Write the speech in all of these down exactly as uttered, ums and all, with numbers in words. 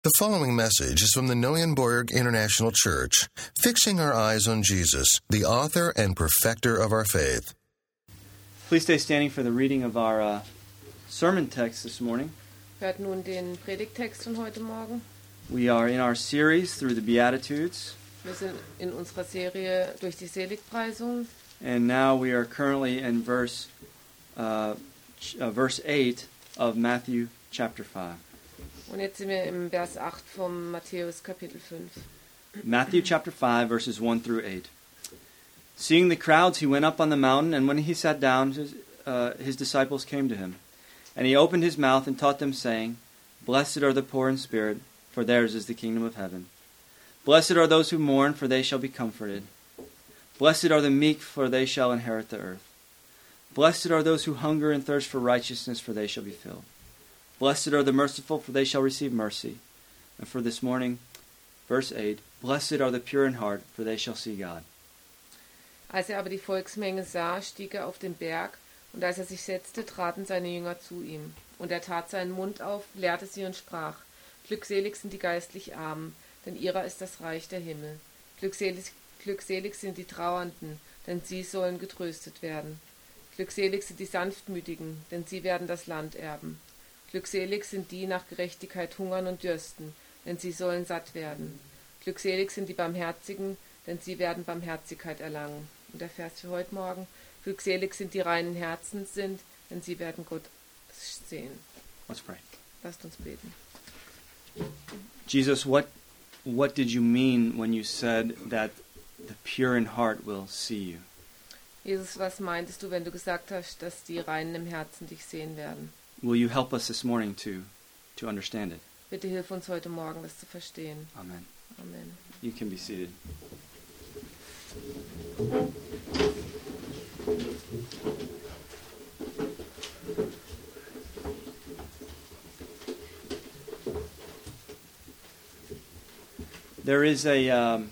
The following message is from the Neuenborg International Church, fixing our eyes on Jesus, the author and perfecter of our faith. Please stay standing for the reading of our uh, sermon text this morning. Hört nun den Predigttext von heute Morgen. We are in our series through the Beatitudes, Wir sind in unserer Serie durch die Seligpreisung and now we are currently in verse uh, ch- uh, verse eight of Matthew chapter five. und jetzt sind wir im Vers acht vom Matthäus Kapitel fünf. Matthew chapter five, verses one through eight. Seeing the crowds, he went up on the mountain, and when he sat down, his, uh, his disciples came to him. And he opened his mouth and taught them, saying, Blessed are the poor in spirit, for theirs is the kingdom of heaven. Blessed are those who mourn, for they shall be comforted. Blessed are the meek, for they shall inherit the earth. Blessed are those who hunger and thirst for righteousness, for they shall be filled. Blessed are the merciful, for they shall receive mercy. And for this morning, verse eight, Blessed are the pure in heart, for they shall see God. Als er aber die Volksmenge sah, stieg er auf den Berg, und als er sich setzte, traten seine Jünger zu ihm. Und er tat seinen Mund auf, lehrte sie und sprach, Glückselig sind die geistlich Armen, denn ihrer ist das Reich der Himmel. Glückselig, glückselig sind die Trauernden, denn sie sollen getröstet werden. Glückselig sind die Sanftmütigen, denn sie werden das Land erben. Glückselig sind die nach Gerechtigkeit hungern und dürsten, denn sie sollen satt werden. Glückselig sind die Barmherzigen, denn sie werden Barmherzigkeit erlangen. Und der Vers für heute Morgen, glückselig sind die reinen Herzens sind, denn sie werden Gott sehen. Let's pray. Lasst uns beten. Jesus, what what did you mean when you said that the pure in heart will see you? Jesus, was meintest du, wenn du gesagt hast, dass die Reinen im Herzen dich sehen werden? Will you help us this morning to to understand it? Bitte hilf uns heute Morgen, das zu verstehen. Amen. Amen. You can be seated. There is a um,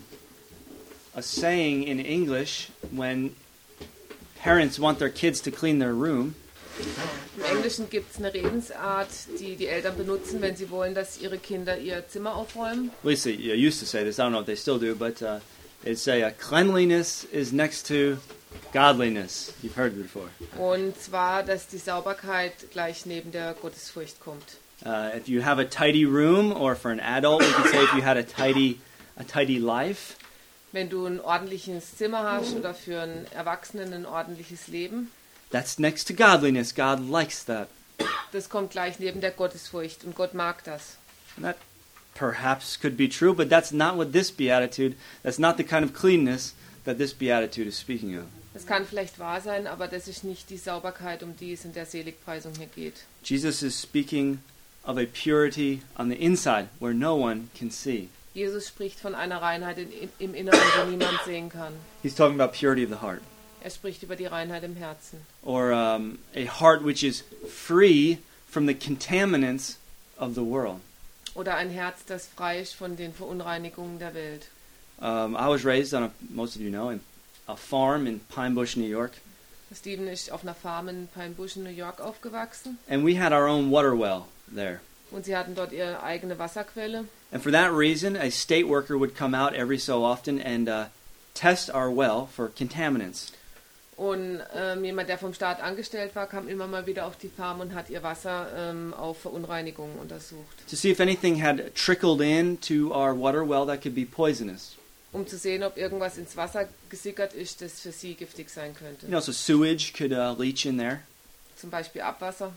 a saying in English when parents want their kids to clean their room. Im Englischen gibt es eine Redensart, die die Eltern benutzen, wenn sie wollen, dass ihre Kinder ihr Zimmer aufräumen. At least they used to say this. I don't know if they still do, but uh, they'd say uh, cleanliness is next to godliness. You've heard it before. Und zwar, dass die Sauberkeit gleich neben der Gottesfurcht kommt. Uh, if you have a tidy room, or for an adult, we could say if you had a tidy, a tidy life. Wenn du ein ordentliches Zimmer hast oder für einen Erwachsenen ein ordentliches Leben, That's next to godliness. God likes that. das kommt gleich neben der Gottesfurcht und Gott mag das. And that perhaps could be true, but that's not what this beatitude, that's not the kind of cleanness that this beatitude is speaking of. Das kann vielleicht wahr sein, aber das ist nicht die Sauberkeit, um die es in der Seligpreisung hier geht. Jesus is speaking of a purity on the inside where no one can see. Jesus spricht von einer Reinheit in, im Inneren, die niemand sehen kann. He's talking about purity of the heart. Er spricht über die Reinheit im Herzen. Or um, a heart which is free from the contaminants of the world. Oder ein Herz, das frei ist von den Verunreinigungen der Welt. Um, I was raised on, a, most of you know, in a farm in Pine Bush, New York. Steven ist auf einer Farm in Pine Bush in New York aufgewachsen. And we had our own water well there. Und sie hatten dort ihre eigene Wasserquelle. And for that reason, a state worker would come out every so often and uh, test our well for contaminants. Und ähm, jemand, der vom Staat angestellt war, kam immer mal wieder auf die Farm und hat ihr Wasser ähm, auf Verunreinigungen untersucht. To see if anything had trickled into our water well that could be poisonous. Um zu sehen, ob irgendwas ins Wasser gesickert ist, das für sie giftig sein könnte. You know, so sewage could uh, leach in there. Zum Beispiel Abwasser,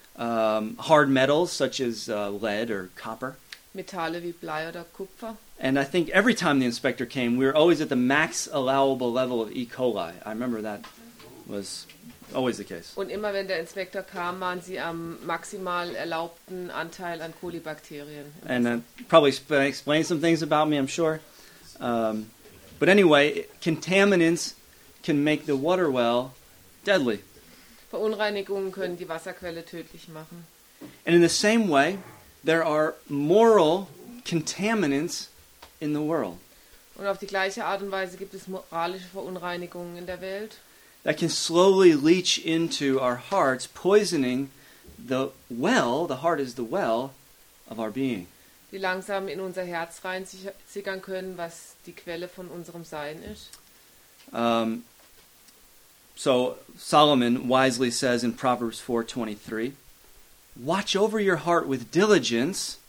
Um, hard metals such as uh, lead or copper. Metalle wie Blei oder Kupfer. And I think every time the inspector came, we were always at the max allowable level of E. coli. I remember that was always the case. Und immer wenn der Inspektor kam, waren sie am maximal erlaubten Anteil an Kolibakterien. And that probably sp- explains some things about me, I'm sure. Um, but anyway, contaminants can make the water well deadly. Verunreinigungen können die Wasserquelle tödlich machen. And in the same way, there are moral contaminants in the world Und auf die gleiche Art und Weise gibt es moralische Verunreinigungen in der Welt, that can slowly leach into our hearts, poisoning the well, the heart is the well, of our being. die langsam in unser Herz reinsickern können, was die Quelle von unserem Sein ist. Um, so Solomon wisely says in Proverbs four twenty-three, "Watch over your heart with diligence,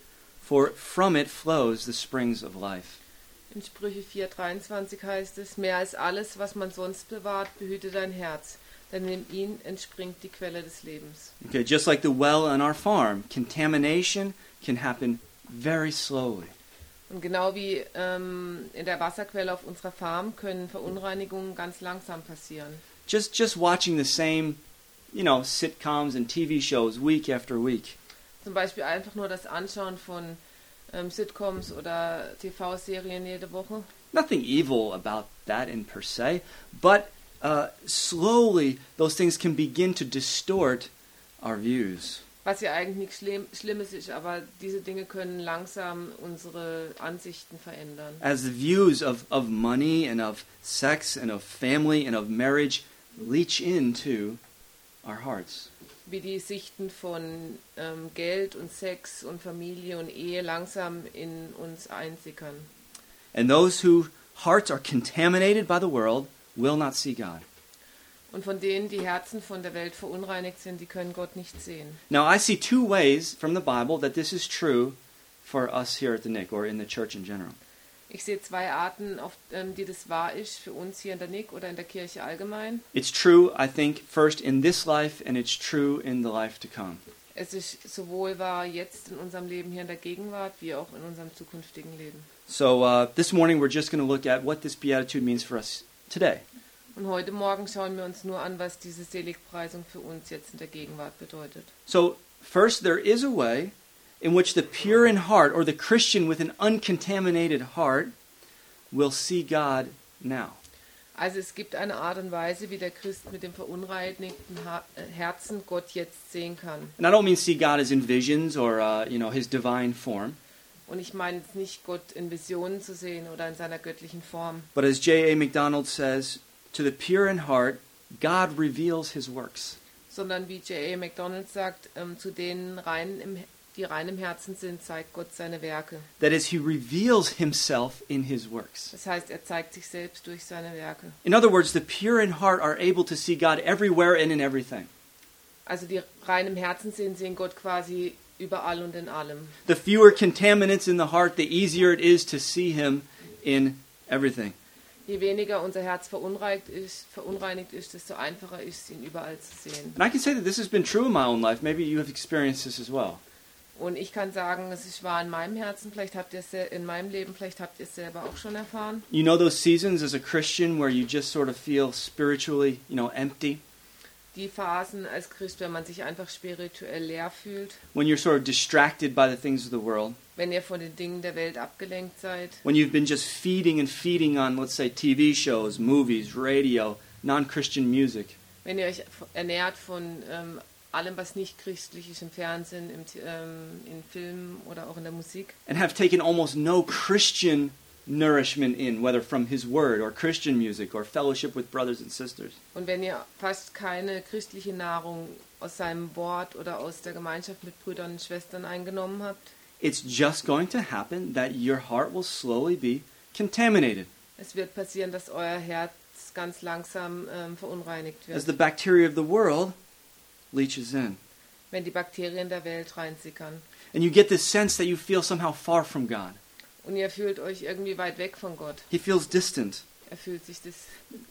for from it flows the springs of life." In Sprüche vier dreiundzwanzig heißt es, mehr als alles, was man sonst bewahrt, behüte dein Herz, denn in ihm entspringt die Quelle des Lebens. Okay, just like the well on our farm, contamination can happen very slowly. Und genau wie ähm, in der Wasserquelle auf unserer Farm können Verunreinigungen ganz langsam passieren. Just just watching the same, you know, sitcoms and T V shows week after week. Zum Beispiel einfach nur das Anschauen von ähm, Sitcoms oder T V-Serien jede Woche. Nothing evil about that in per se, but uh, slowly those things can begin to distort our views. Was ja eigentlich nichts Schlimm, Schlimmes ist, aber diese Dinge können langsam unsere Ansichten verändern. As the views of, of money and of sex and of family and of marriage leach into our hearts. Wie die Sichten von ähm, Geld und Sex und Familie und Ehe langsam in uns einsickern. And those whose hearts are contaminated by the world will not see God. Und von denen, die Herzen von der Welt verunreinigt sind, die können Gott nicht sehen. Now I see two ways from the Bible that this is true for us here at the Nick or in the church in general. Ich sehe zwei Arten, auf ähm, die das wahr ist für uns hier in der Nick oder in der Kirche allgemein. It's true, I think, first in this life and it's true in the life to come. Es ist sowohl wahr jetzt in unserem Leben hier in der Gegenwart, wie auch in unserem zukünftigen Leben. So uh, this morning we're just going to look at what this beatitude means for us today. Und heute Morgen schauen wir uns nur an, was diese Seligpreisung für uns jetzt in der Gegenwart bedeutet. So first there is a way in which the pure in heart or the Christian with an uncontaminated heart will see God now. Also es gibt eine Art und Weise, wie der Christ mit dem verunreinigten Herzen Gott jetzt sehen kann. And I don't mean see God as in visions or uh, you know his divine form. Und ich meine jetzt nicht Gott in Visionen zu sehen oder in seiner göttlichen Form. But as J A McDonald says, to the pure in heart, God reveals his works. Sondern wie J A McDonald sagt, ähm, zu denen rein im, die rein im Herzen sind, zeigt Gott seine Werke. That is, he reveals himself in his works. Das heißt, er zeigt sich selbst durch seine Werke. In other words, the pure in heart are able to see God everywhere and in everything. Also die rein im Herzen sind, sehen Gott quasi überall und in allem. The fewer contaminants in the heart, the easier it is to see him in everything. Je weniger unser Herz verunreinigt ist, verunreinigt ist, desto einfacher ist es, ihn überall zu sehen. And I can say that this has been true in my own life. Maybe you have experienced this as well. Und ich kann sagen, es ist wahr in meinem Herzen, vielleicht habt ihr es in meinem Leben, vielleicht habt ihr es selber auch schon erfahren. You know those seasons as a Christian where you just sort of feel spiritually, you know, empty? Die Phasen als Christ, wenn man sich einfach spirituell leer fühlt. When you're sort of distracted by the things of the world? Wenn ihr von den Dingen der Welt abgelenkt seid. When you've been just feeding and feeding on, let's say, T V shows, movies, radio, non-Christian music. Wenn ihr euch ernährt von ähm, allem, was nicht christlich ist, im Fernsehen, im, ähm, in Filmen oder auch in der Musik. And have taken almost no Christian nourishment in, whether from his word or Christian music or fellowship with brothers and sisters. Und wenn ihr fast keine christliche Nahrung aus seinem Wort oder aus der Gemeinschaft mit Brüdern und Schwestern eingenommen habt, it's just going to happen that your heart will slowly be contaminated. Es wird passieren, dass euer Herz ganz langsam ähm, verunreinigt wird. As the bacteria of the world leaches in. Wenn die Bakterien der Welt reinsickern. And you get this sense that you feel somehow far from God. Und ihr fühlt euch irgendwie weit weg von Gott. He feels distant. Er fühlt sich das...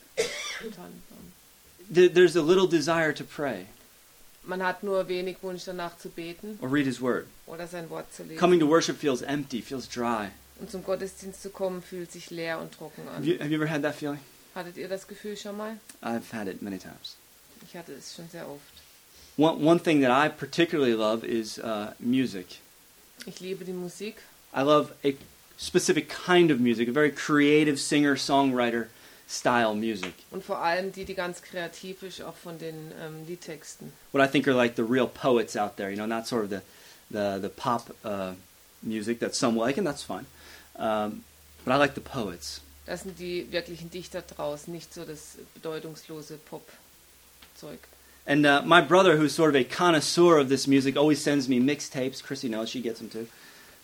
There's a little desire to pray. Man hat nur wenig Wunsch danach zu beten or read his word. oder sein Wort zu lesen. Coming to worship feels empty, feels dry. Und zum Gottesdienst zu kommen, fühlt sich leer und trocken an. Have you, have you ever had that feeling? Hattet ihr das Gefühl schon mal? I've had it many times. Ich hatte es schon sehr oft. One, one thing that I particularly love is uh, music. Ich liebe die Musik. I love a specific kind of music, a very creative singer-songwriter style music. Und vor allem die, die ganz kreativ ist, auch von den ähm, Liedtexten. What I think are like the real poets out there, you know, not sort of the the, the pop uh, music that some like, and that's fine. Um, but I like the poets. Das sind die wirklichen Dichter draußen, nicht so das bedeutungslose Pop-Zeug. And uh, my brother, who's sort of a connoisseur of this music, always sends me mixtapes. Chrissy knows, she gets them too.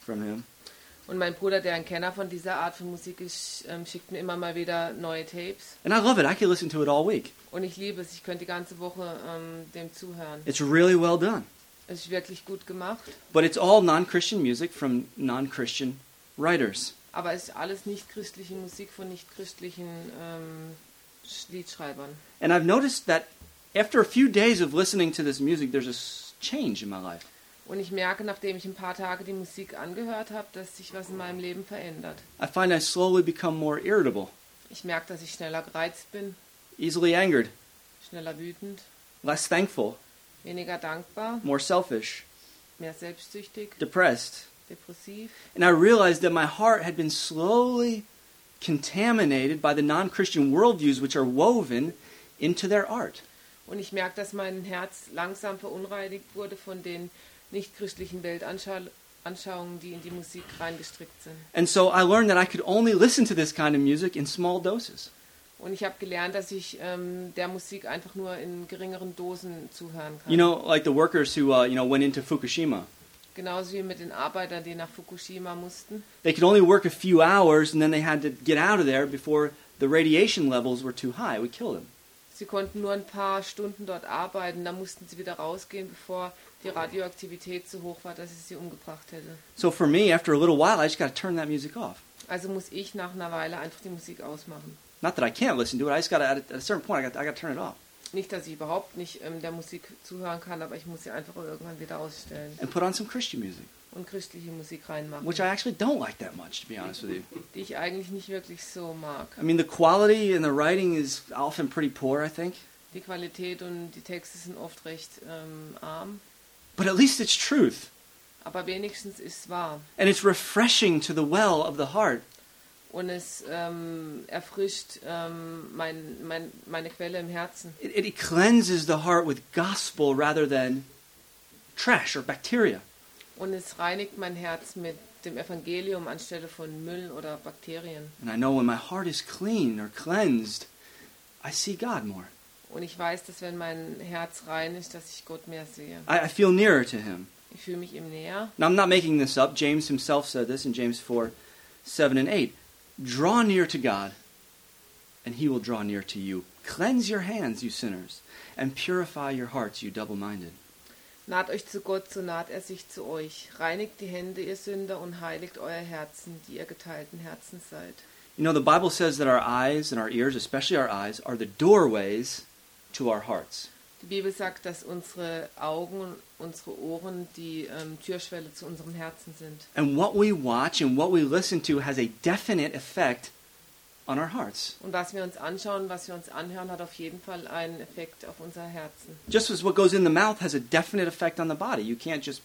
from him. Und mein Bruder, der ein Kenner von dieser Art von Musik ist, ähm, schickt mir immer mal wieder neue Tapes. And I love it. I can listen to it all week. Und ich liebe es. Ich könnte die ganze Woche ähm, dem zuhören. It's really well done. Es ist wirklich gut gemacht. But it's all non-Christian music from non-Christian writers. Aber es ist alles nicht christliche Musik von nicht christlichen ähm, Liedschreibern. And I've noticed that after a few days of listening to this music, there's a s- change in my life. Und ich merke, nachdem ich ein paar Tage die Musik angehört habe, dass sich was in meinem Leben verändert. I find I slowly become more irritable, Ich merke, dass ich schneller gereizt bin, easily angered, schneller wütend, less thankful, weniger dankbar, more selfish, mehr selbstsüchtig, depressed. depressiv. And I realized that my heart had been slowly contaminated by the non-Christian worldviews which are woven into their art. Und ich merke, dass mein Herz langsam verunreinigt wurde von den nicht-christlichen Weltanschauungen, die in die Musik reingestrickt sind. And so I learned that I could only listen to this kind of music in small doses. Und ich habe gelernt, dass ich ähm, der Musik einfach nur in geringeren Dosen zuhören kann. You know, like the workers who, uh, you know, went into Fukushima. Genauso wie mit den Arbeitern, die nach Fukushima mussten. They could only work a few hours and then they had to get out of there before the radiation levels were too high. It would kill them. Sie konnten nur ein paar Stunden dort arbeiten, dann mussten sie wieder rausgehen, bevor die Radioaktivität so hoch war, dass es sie umgebracht hätte. So for me, after a little while, I just got to turn that music off. Also muss ich nach einer Weile einfach die Musik ausmachen. Not that I can't listen to it. I just got to, at a certain point, I got, I got to turn it off Nicht, dass ich überhaupt nicht ähm, der Musik zuhören kann, aber ich muss sie einfach irgendwann wieder ausstellen and put on some Christian music, und christliche Musik reinmachen, which I actually don't like that much, to be honest with you. die ich eigentlich nicht wirklich so mag. I mean, the quality in the writing is often pretty poor, I think. Die Qualität und die Texte sind oft recht ähm, arm, But at least it's truth. aber wenigstens ist es wahr. And it's refreshing to the well of the heart. Und es ähm, erfrischt ähm, mein, mein, meine Quelle im Herzen. It, it cleanses the heart with gospel rather than trash or bacteria. Und es reinigt mein Herz mit dem Evangelium anstelle von Müll oder Bakterien. And I know when my heart is clean or cleansed, I see God more. Und ich weiß, dass wenn mein Herz rein ist, dass ich Gott mehr sehe. I, I feel nearer to Him. Ich fühle mich ihm näher. Now, I'm not making this up. James himself said this in James four, seven and eight. Draw near to God, and He will draw near to you. Cleanse your hands, you sinners, and purify your hearts, you double-minded. Naht euch zu Gott, so naht er sich zu euch. Reinigt die Hände, ihr Sünder, und heiligt euer Herzen, die ihr geteilten Herzens seid. You know, the Bible says that our eyes and our ears, especially our eyes, are the doorways to our hearts. Die Bibel sagt, dass unsere Augen und unsere Ohren die ähm, Türschwelle zu unserem Herzen sind. And what we watch and what we listen to has a definite effect on our hearts. Und was wir uns anschauen, was wir uns anhören, hat auf jeden Fall einen Effekt auf unser Herzen. Just as what goes in the mouth has a definite effect on the body. You can't just,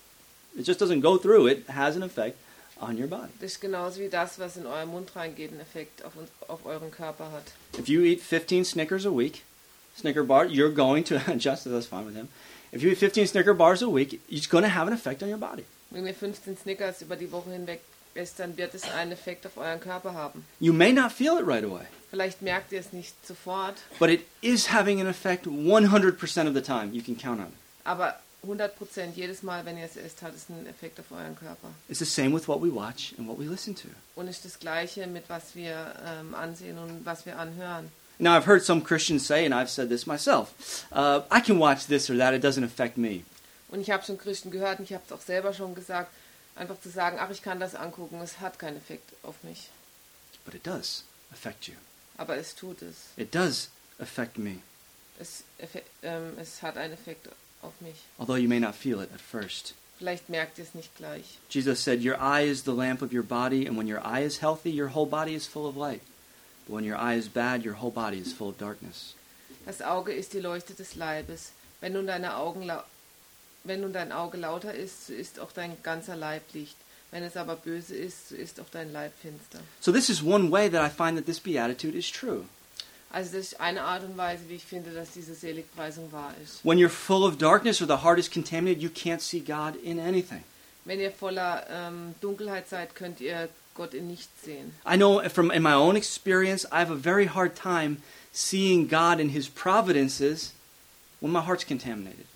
it just doesn't go through. It has an effect on your body. Das ist genauso wie das, was in euren Mund reingeht, einen Effekt auf, uns, auf euren Körper hat. If you eat fifteen Snickers a week, Snicker bar, you're going to, Justice, that's fine with him. If you eat fifteen Snicker bars a week, it's going to have an effect on your body. Wenn ihr fünfzehn Snickers über die Woche hinweg esst, dann wird es einen Effekt auf euren Körper haben. You may not feel it right away, Vielleicht merkt ihr es nicht sofort, but it is having an effect one hundred percent of the time. You can count on it. aber hundert Prozent jedes Mal, wenn ihr es esst, hat es einen Effekt auf euren Körper. It's the same with what we watch and what we listen to. Und es ist das Gleiche mit was wir ähm, ansehen und was wir anhören. Now, I've heard some Christians say, and I've said this myself, uh, I can watch this or that, it doesn't affect me. Und ich habe schon Christen gehört und ich habe es auch selber schon gesagt, einfach zu sagen, ach, ich kann das angucken, es hat keinen Effekt auf mich. But it does affect you. Aber es tut es. It does affect me, Es, effe- ähm, es hat einen Effekt auf mich. although you may not feel it at first. Vielleicht merkt ihr es nicht gleich. Jesus said, your eye is the lamp of your body, and when your eye is healthy, your whole body is full of light. But when your eye is bad, your whole body is full of darkness. Das Auge ist die Leuchte des Leibes. Wenn nun, deine Augen lau- wenn nun dein Auge lauter ist, so ist auch dein ganzer Leib Licht. Wenn es aber böse ist, so ist auch dein Leib finster. So this is one way that I find that this beatitude is true. Also das ist eine Art und Weise, wie ich finde, dass diese Seligpreisung wahr ist. When you're full of darkness or the heart is contaminated, you can't see God in anything. Wenn ihr voller ähm, Dunkelheit seid, könnt ihr Gott in nichts sehen. I know from in my own experience, I have a very hard time seeing God in His providences when my heart's contaminated.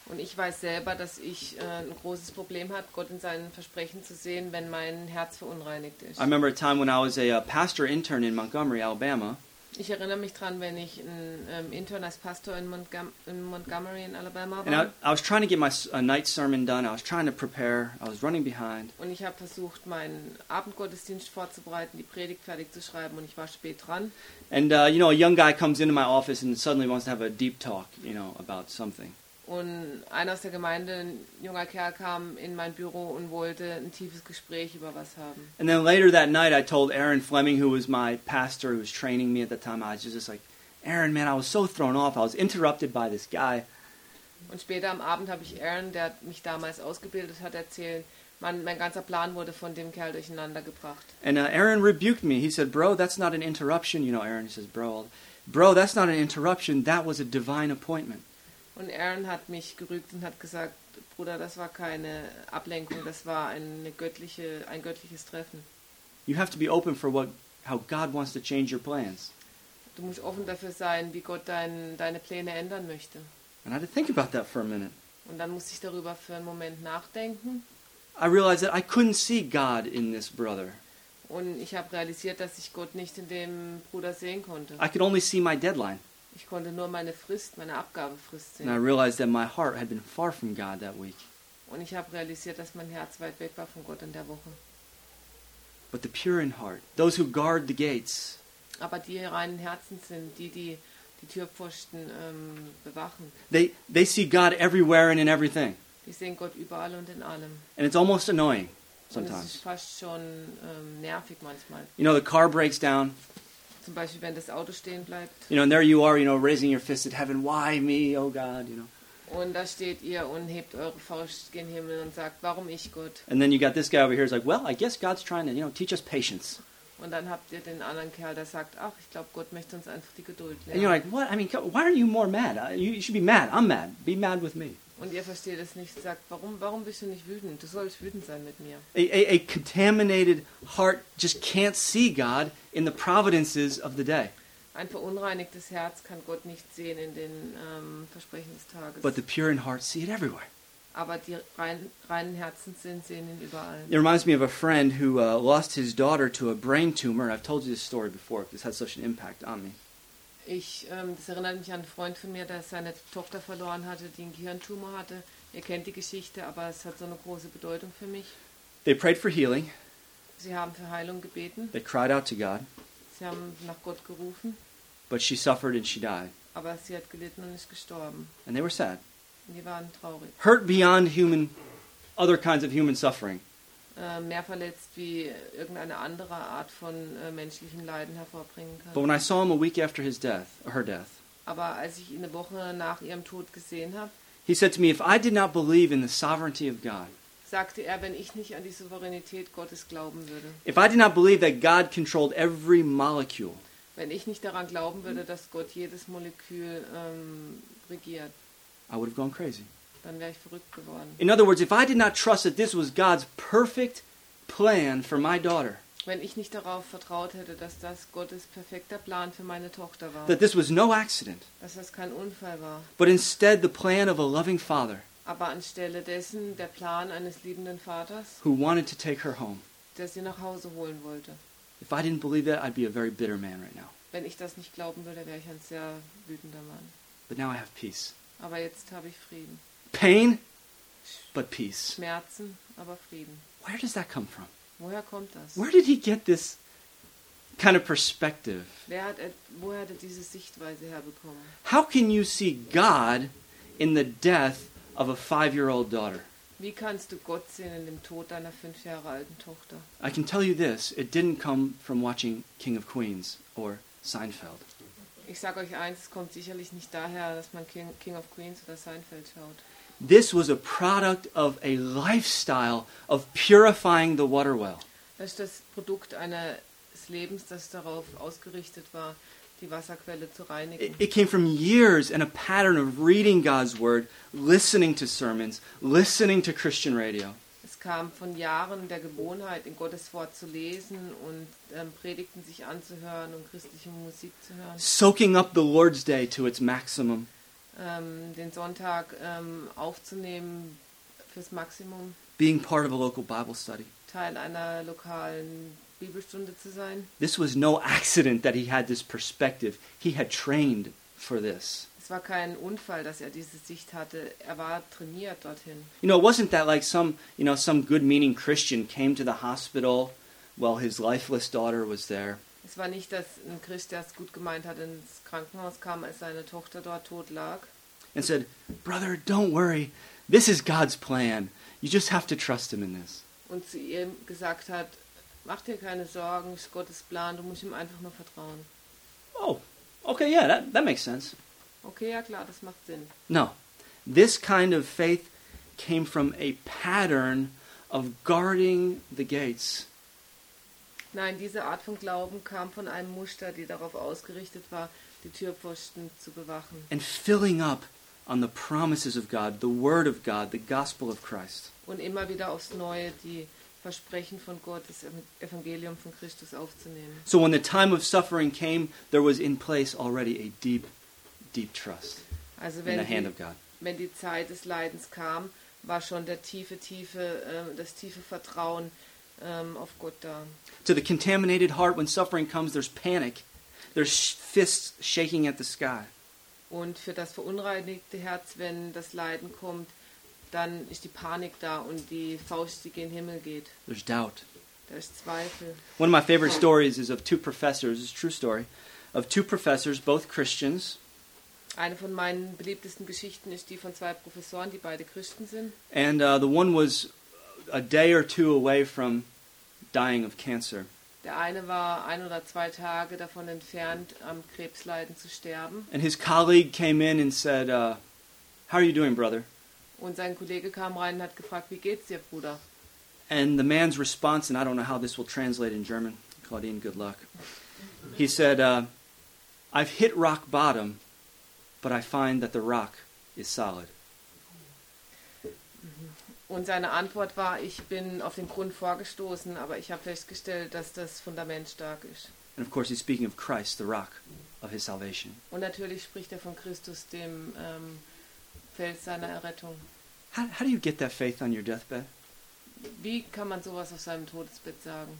Und ich weiß selber, dass ich äh, ein großes Problem habe, Gott in seinen Versprechen zu sehen, wenn mein Herz verunreinigt ist. I remember a time when I was a, uh pastor intern in Montgomery, Alabama. Ich erinnere mich dran, wenn ich ein ähm, Intern als Pastor in, Montgom- in Montgomery in Alabama And war. I, I was trying to get my s- a night sermon done. I was trying to prepare. I was running behind. Und ich habe versucht, meinen Abendgottesdienst vorzubereiten, die Predigt fertig zu schreiben, und ich war spät dran. And, uh, you know, a young guy comes into my office and suddenly wants to have a deep talk, you know, about something. Und einer aus der Gemeinde, ein junger Kerl, kam in mein Büro und wollte ein tiefes Gespräch über was haben. And then later that night, I told Aaron Fleming, who was my pastor, who was training me at the time, I was just like, Aaron, man, I was so thrown off. I was interrupted by this guy. Und später am Abend habe ich Aaron, der mich damals ausgebildet hat, erzählt, mein, mein ganzer Plan wurde von dem Kerl durcheinander gebracht. And uh, Aaron rebuked me. He said, bro, that's not an interruption. You know, Aaron, he says, bro, bro, that's not an interruption. That was a divine appointment. Und Aaron hat mich gerügt und hat gesagt, Bruder, das war keine Ablenkung, das war eine göttliche, ein göttliches Treffen. You have to be open for what, how God wants to change your plans. Du musst offen dafür sein, wie Gott dein, deine Pläne ändern möchte. And I had to think about that for a minute. Und dann musste ich darüber für einen Moment nachdenken. I realized that I couldn't see God in this brother. Und ich habe realisiert, dass ich Gott nicht in dem Bruder sehen konnte. I could only see my deadline. Ich konnte nur meine Frist, meine Abgabefrist And I sehen. realized that my heart had been far from God that week. Und ich habe realisiert, dass mein Herz weit weg war von Gott in der Woche. But the pure in heart, those who guard the gates, Aber die reinen Herzen sind, die die, die Türpfosten ähm, bewachen. they, they see God everywhere and in everything. Die sehen Gott überall und in allem. And it's almost annoying Und es ist sometimes. fast schon ähm, nervig manchmal. You know, the car breaks down, Zum Beispiel, wenn das Auto stehen bleibt. you know, and there you are, you know, raising your fist at heaven. Why me, oh God, you know. Und da steht ihr und hebt eure Faust gen Himmel und sagt, warum ich, Gott? And then you got this guy over here who's like, well, I guess God's trying to, you know, teach us patience. Und dann habt ihr den anderen Kerl, der sagt, ach, ich glaube, Gott möchte uns einfach die Geduld And you're lernen. like, what? I mean, why aren't you more mad? Uh, You, you should be mad. I'm mad. Be mad with me. Und ihr versteht es nicht, sagt, warum, warum bist du nicht wütend? Du sollst wütend sein mit mir. A, a, a contaminated heart just can't see God in the providences of the day. Ein verunreinigtes Herz kann Gott nicht sehen in den ähm, Versprechen des Tages. But the pure in heart see it everywhere. Aber die rein, reinen Herzen sind, sehen ihn überall. It reminds me of a friend who uh, lost his daughter to a brain tumor. I've told you this story before because it's had such an impact on me. Ich, ähm, das erinnert mich an einen Freund von mir, der seine Tochter verloren hatte, die einen Gehirntumor hatte. Ihr kennt die Geschichte, aber es hat so eine große Bedeutung für mich. They prayed for healing. Sie haben für Heilung gebeten, They cried out to God. sie haben nach Gott gerufen, But she suffered and she died. aber sie hat gelitten und ist gestorben. And they were sad. Und die waren traurig. Hurt beyond human, other kinds of human suffering. Äh, mehr verletzt, wie irgendeine andere Art von äh, menschlichen Leiden hervorbringen But kann. when I saw him a week after his death, or her death, Aber als ich ihn eine Woche nach ihrem Tod gesehen habe, he said to me, if I did not believe in the sovereignty of God, sagte er, wenn ich nicht an die Souveränität Gottes glauben würde, if I did not believe that God controlled every molecule, wenn ich nicht daran glauben würde, dass Gott jedes Molekül ähm, regiert, I would have gone crazy. dann wäre ich verrückt geworden. In other words, if I did not trust that this was God's perfect plan for my daughter, Wenn ich nicht darauf vertraut hätte, dass das Gottes perfekter Plan für meine Tochter war, that this was no accident, dass das kein Unfall war, but instead the plan of a loving father aber anstelle dessen der Plan eines liebenden Vaters, who wanted to take her home. der sie nach Hause holen wollte. If I didn't believe that, I'd be a very bitter man right now. Wenn ich das nicht glauben würde, wäre ich ein sehr wütender Mann. But now I have peace. Aber jetzt habe ich Frieden. Pain, but peace. Schmerzen, aber Frieden. Where does that come from? Woher kommt das? Where did he get this kind of perspective? Wer hat, er- woher hat er diese Sichtweise herbekommen? How can you see God in the death of a five-year-old daughter? Wie kannst du Gott sehen in dem Tod deiner fünf Jahre alten Tochter? I can tell you this, it didn't come from watching King of Queens or Seinfeld. Ich sage euch eins, es kommt sicherlich nicht daher, dass man King, King of Queens oder Seinfeld schaut. This was a product of a lifestyle of purifying the water well. Das ist das Produkt eines Lebens, das darauf ausgerichtet war, die Wasserquelle zu It, reinigen. it came from years and a pattern of reading God's Word, listening to sermons, listening to Christian radio. Es kam von Jahren der Gewohnheit, in Gottes Wort zu lesen und ähm, Predigten sich anzuhören und christliche Musik zu hören. Soaking up the Lord's Day to its maximum. ähm, den Sonntag ähm, aufzunehmen fürs Maximum, being part of a local Bible study. Teil einer lokalen Bibelstunde zu sein. This was no accident that he had this perspective. He had trained for this. Es war kein Unfall, dass er diese Sicht hatte. Er war trainiert dorthin. You know, it wasn't that like some, you know, some good-meaning Christian came to the hospital while his lifeless daughter was there. Es war nicht, dass ein Christ, der es gut gemeint hat, ins Krankenhaus kam, als seine Tochter dort tot lag. And said, "Brother, don't worry. This is God's plan. You just have to trust him in this." Und zu ihm gesagt hat, mach dir keine Sorgen, es ist Gottes Plan, du musst ihm einfach nur vertrauen. Oh, okay, yeah, that, that makes sense. Okay, ja klar, das macht Sinn. No, this kind of faith came from a pattern of guarding the gates. Nein, diese Art von Glauben kam von einem Muster, die darauf ausgerichtet war, die Türpfosten zu bewachen. And filling up on the promises of God, the Word of God, the gospel of Christ. Und immer wieder aufs Neue die Versprechen von Gott, das Evangelium von Christus aufzunehmen. So when the time of suffering came, there was in place already a deep, deep trust Also in wenn the hand die, of God. wenn die Zeit des Leidens kam, war schon der tiefe, tiefe, äh, das tiefe Vertrauen ähm, auf Gott da. To the contaminated heart, when suffering comes, there's panic. There's fists shaking at the sky. Und für das verunreinigte Herz, wenn das Leiden kommt, dann ist die Panik da und die Faust, die gen Himmel geht. There's doubt. Da ist Zweifel. One of my favorite stories is of two professors, it's a true story, of two professors, both Christians, Eine von meinen beliebtesten Geschichten ist die von zwei Professoren, die beide Christen sind. and uh, the one was a day or two away from dying of cancer. Der eine war ein oder zwei Tage davon entfernt, am Krebsleiden zu sterben. And his colleague came in and said, uh, "How are you doing, brother?" Und sein Kollege kam rein und hat gefragt, wie geht's dir, Bruder? And the man's response, and I don't know how this will translate in German, Claudine, good luck. He said, uh, "I've hit rock bottom, but I find that the rock is solid." Und seine Antwort war, ich bin auf den Grund vorgestoßen, aber ich habe festgestellt, dass das Fundament stark ist. And of course, he's speaking of Christ, the rock of his salvation. Und natürlich spricht er von Christus, dem ähm, Fels seiner Errettung. How, how do you get that faith on your deathbed? Wie kann man sowas auf seinem Todesbett sagen?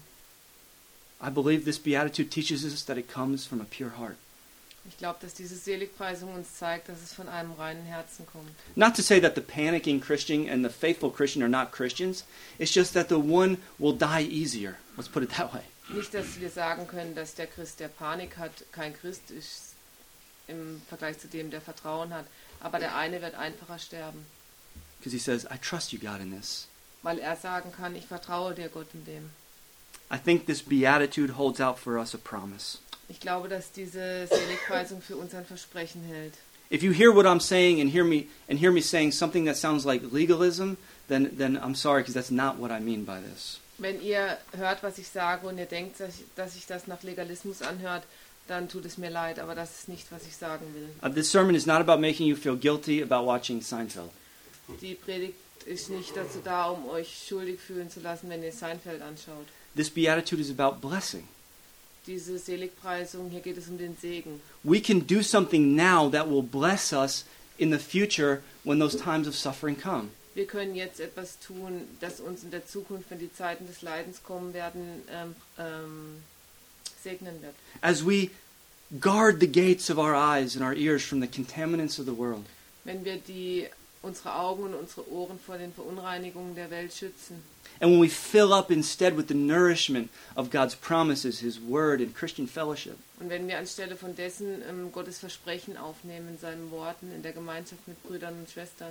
I believe this beatitude teaches us that it comes from a pure heart. Ich glaube, dass diese Seligpreisung uns zeigt, dass es von einem reinen Herzen kommt. Not to say that the panicking Christian and the faithful Christian are not Christians. It's just that the one will die easier. Let's put it that way. Nicht, dass wir sagen können, dass der Christ, der Panik hat, kein Christ ist im Vergleich zu dem, der Vertrauen hat. Aber der eine wird einfacher sterben, Because he says, "I trust you, God, in this." weil er sagen kann, ich vertraue dir, Gott, in dem. I think this beatitude holds out for us a promise. Ich glaube, dass diese Seligpreisung für uns ein Versprechen hält. If you hear what I'm saying and hear me and hear me saying something that sounds like legalism, then then I'm sorry, because that's not what I mean by this. Wenn ihr hört, was ich sage und ihr denkt, dass ich, dass sich das nach Legalismus anhört, dann tut es mir leid, aber das ist nicht, was ich sagen will. Uh, this sermon is not about making you feel guilty about watching Seinfeld. Die Predigt ist nicht dazu da, um euch schuldig fühlen zu lassen, wenn ihr Seinfeld anschaut. This beatitude is about blessing. Diese Seligpreisung, hier geht es um den Segen. We can do something now that will bless us in the future when those times of suffering come. Wir können jetzt etwas tun, das uns in der Zukunft, wenn die Zeiten des Leidens kommen werden, ähm, ähm, segnen wird. As we guard the gates of our eyes and our ears from the contaminants of the world, Wenn wir die, unsere Augen und unsere Ohren vor den Verunreinigungen der Welt schützen. and when we fill up instead with the nourishment of God's promises, His Word, and Christian fellowship, Und wenn wir anstelle von dessen ähm, Gottes Versprechen aufnehmen in seinen Worten, in der Gemeinschaft mit Brüdern und Schwestern,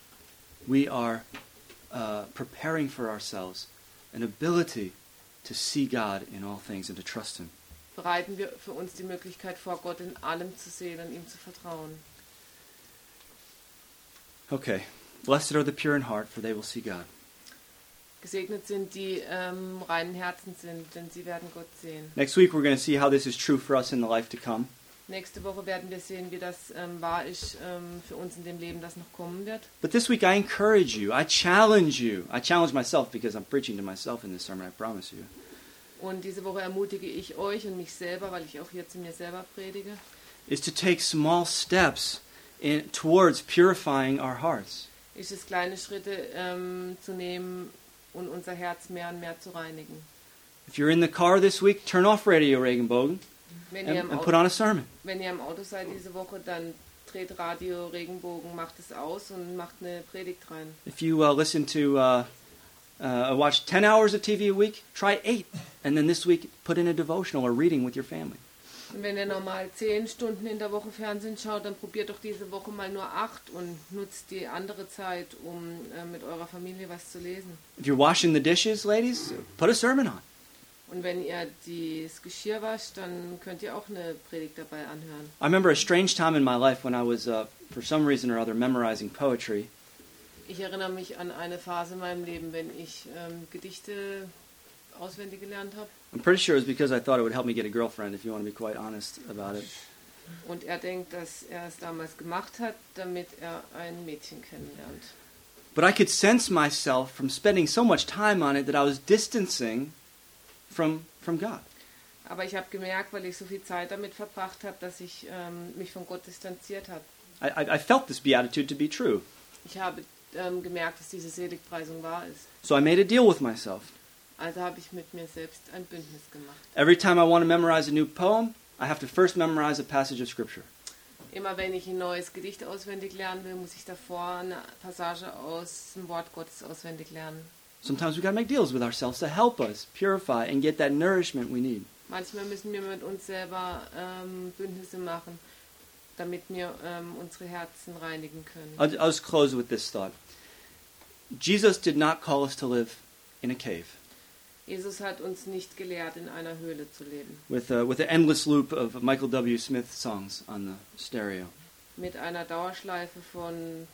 we are uh, preparing for ourselves an ability to see God in all things and to trust Him. bereiten wir für uns die Möglichkeit vor, Gott in allem zu sehen und ihm zu vertrauen. Okay. Blessed are the pure in heart, for they will see God. Gesegnet sind die ähm, reinen Herzen sind, denn sie werden Gott sehen. Next week, we're going to see how this is true for us in the life to come. Nächste Woche werden wir sehen, wie das ähm, wahr ist ähm, für uns in dem Leben, das noch kommen wird. But this week, I encourage you. I challenge you. I challenge myself because I'm preaching to myself in this sermon, I promise you. Und diese Woche ermutige ich euch und mich selber, weil ich auch hier zu mir selber predige, Is to take small steps in, towards purifying our hearts. ist es, kleine Schritte ähm, zu nehmen und unser Herz mehr und mehr zu reinigen. If you're in the car this week, turn off Radio Regenbogen Wenn and, ihr, im and put Auto, on a sermon. wenn ihr im Auto seid diese Woche, dann dreht Radio Regenbogen, macht es aus und macht eine Predigt rein. If you uh, listen to, uh, uh, watch ten hours of T V a week, try eight. And then this week, put in a devotional or reading with your family. Und wenn ihr normal zehn Stunden in der Woche Fernsehen schaut, dann probiert doch diese Woche mal nur acht und nutzt die andere Zeit, um äh, mit eurer Familie was zu lesen. If you're washing the dishes, ladies, put a sermon on. Und wenn ihr das Geschirr wascht, dann könnt ihr auch eine Predigt dabei anhören. I remember a strange time in my life when I was, uh, for some reason or other, memorizing poetry. Ich erinnere mich an eine Phase in meinem Leben, wenn ich ähm, Gedichte auswendig gelernt habe. I'm pretty sure it was because I thought it would help me get a girlfriend, if you want to be quite honest about it. Und er denkt, dass er es damals gemacht hat, damit er ein Mädchen kennenlernt. But I could sense myself from spending so much time on it that I was distancing from, from God. Aber ich habe gemerkt, weil ich so viel Zeit damit verbracht habe, dass ich ähm, mich von Gott distanziert habe. I, I, I felt this beatitude to be true. Ich habe ähm, gemerkt, dass diese Seligpreisung wahr ist. So I made a deal with myself. Also habe ich mit mir selbst ein Bündnis gemacht. Every time I want to memorize a new poem, I have to first memorize a passage of Scripture. Immer wenn ich ein neues Gedicht auswendig lernen will, muss ich davor eine Passage aus dem Wort Gottes auswendig lernen. Sometimes we got to make deals with ourselves to help us purify and get that nourishment we need. Manchmal müssen wir mit uns selber ähm, Bündnisse machen, damit wir ähm, unsere Herzen reinigen können. I'll, I'll just close with this thought. Jesus did not call us to live in a cave Jesus hat uns nicht gelehrt, in einer Höhle zu leben. with a, with an endless loop of Michael W. Smith songs on the stereo. Mit einer Dauerschleife von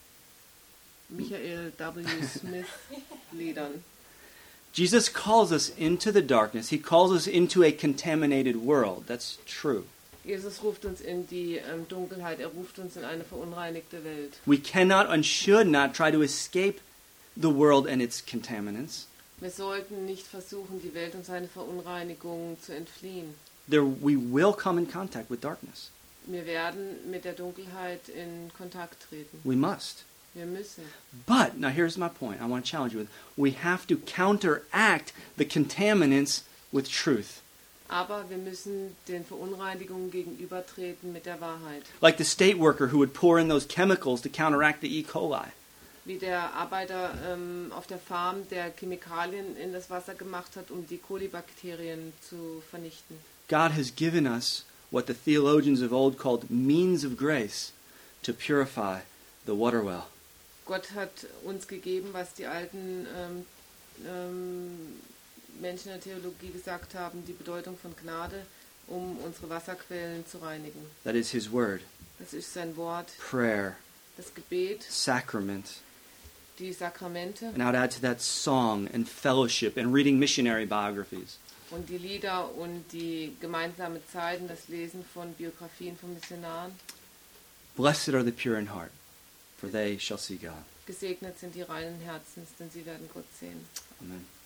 Michael W. Smith Liedern. Jesus calls us into the darkness. He calls us into a contaminated world. That's true. Jesus ruft uns in die ähm, Dunkelheit, er ruft uns in eine verunreinigte Welt. We cannot and should not try to escape the world and its contaminants. Wir sollten nicht versuchen, die Welt und seine Verunreinigung zu entfliehen. There, we will come in contact with darkness. Wir werden mit der Dunkelheit in Kontakt treten. We must. Wir müssen. But, now here's my point I want to challenge you with. We have to counteract the contaminants with truth. Aber wir müssen den Verunreinigungen gegenübertreten mit der Wahrheit. Like the state worker who would pour in those chemicals to counteract the E. coli. Wie der Arbeiter ähm, auf der Farm, der Chemikalien in das Wasser gemacht hat, um die Kolibakterien zu vernichten. God has given us what the theologians of old called means of grace to purify the water well. Gott hat uns gegeben, was die alten ähm, ähm, Menschen in der Theologie gesagt haben, die Bedeutung von Gnade, um unsere Wasserquellen zu reinigen. That is His Word, Das ist sein Wort, prayer, das Gebet, sacrament. die Sakramente And I would add to that song and fellowship and reading missionary biographies. und die Lieder und die gemeinsame Zeit und das Lesen von Biografien von Missionaren. Blessed are the pure in heart, for they shall see God. Gesegnet sind die reinen Herzens, denn sie werden Gott sehen. Amen.